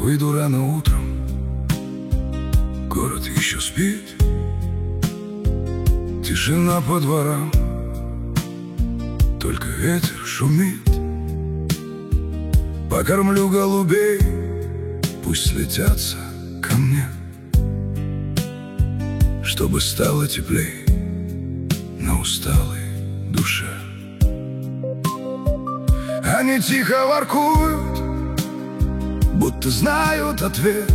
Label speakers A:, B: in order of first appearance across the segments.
A: выйду рано утром, город еще спит, тишина по дворам, только ветер шумит. Покормлю голубей, пусть слетятся ко мне, чтобы стало теплей на усталой душе. Они тихо воркуют, будто знают ответ,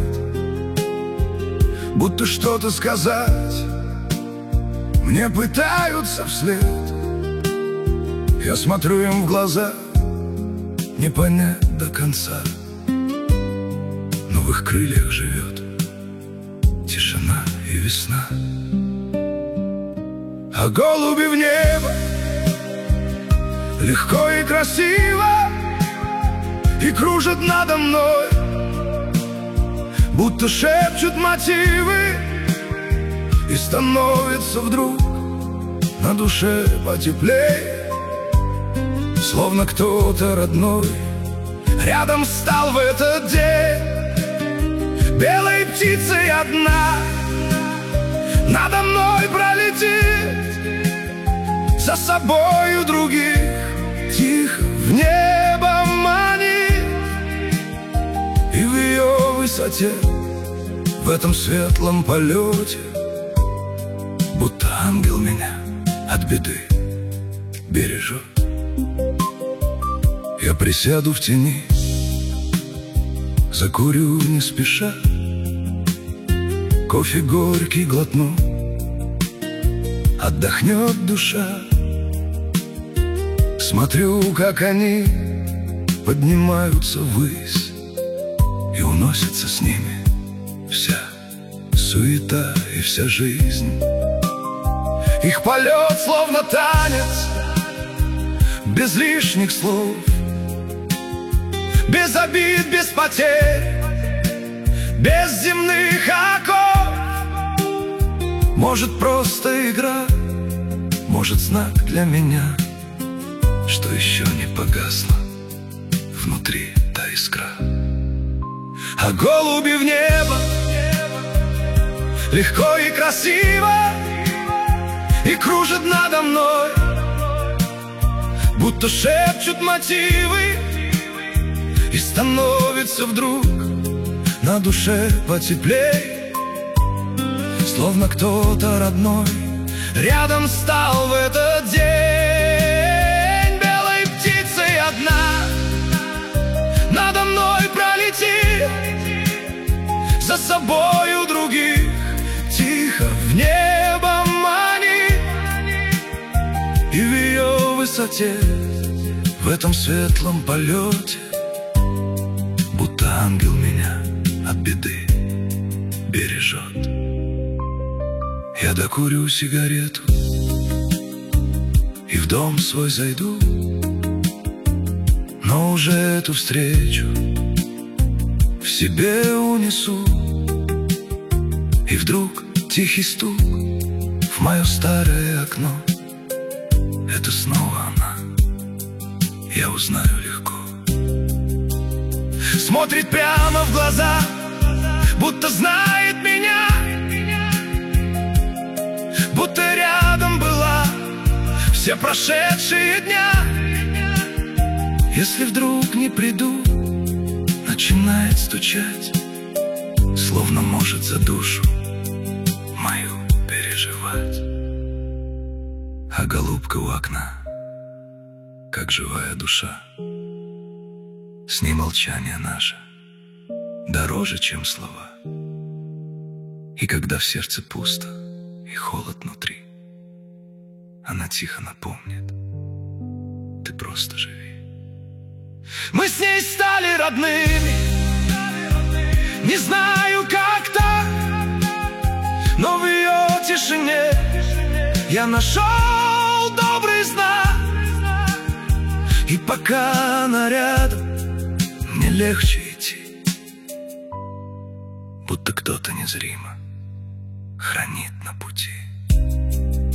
A: будто что-то сказать мне пытаются вслед. Я смотрю им в глаза, не понять до конца, но в их крыльях живет тишина и весна. А голуби в небо легко и красиво и кружат надо мной, будто шепчут мотивы, и становится вдруг на душе потеплее, словно кто-то родной рядом стал в этот день. Белой птицей одна надо мной пролетит, за собою других тихо в небо манит. И в ее высоте, в этом светлом полете, будто ангел меня от беды бережет. Я присяду в тени, закурю не спеша, кофе горький глотну, отдохнет душа. Смотрю, как они поднимаются ввысь, и уносится с ними вся суета и вся жизнь. Их полет словно танец, без лишних слов, без обид, без потерь, без земных оков. Может, просто игра, может, знак для меня, что еще не погасла внутри та искра. А голуби в небо легко и красиво и кружат надо мной, будто шепчут мотивы, и становится вдруг на душе потеплей, словно кто-то родной рядом стал в этот день. Белой птицей одна надо мной пролетит, за собою других тихо в небо манит. И в ее высоте, в этом светлом полете, будто ангел меня от беды бережет. Я докурю сигарету и в дом свой зайду, но уже эту встречу в себе унесу. И вдруг тихий стук в мое старое окно. Это снова она, я узнаю легко. Смотрит прямо в глаза, будто знает меня, будто рядом была все прошедшие дня. Если вдруг не приду, начинает стучать, словно может за душу мою переживать. А голубка у окна, как живая душа, с ней молчание наше дороже, чем слова. И когда в сердце пусто и холод внутри, она тихо напомнит: ты просто живи. Мы с ней стали родными, не знаю, как так, но в ее тишине я нашел добрый знак. И пока она рядом, мне легче идти, будто кто-то незримо хранит на пути.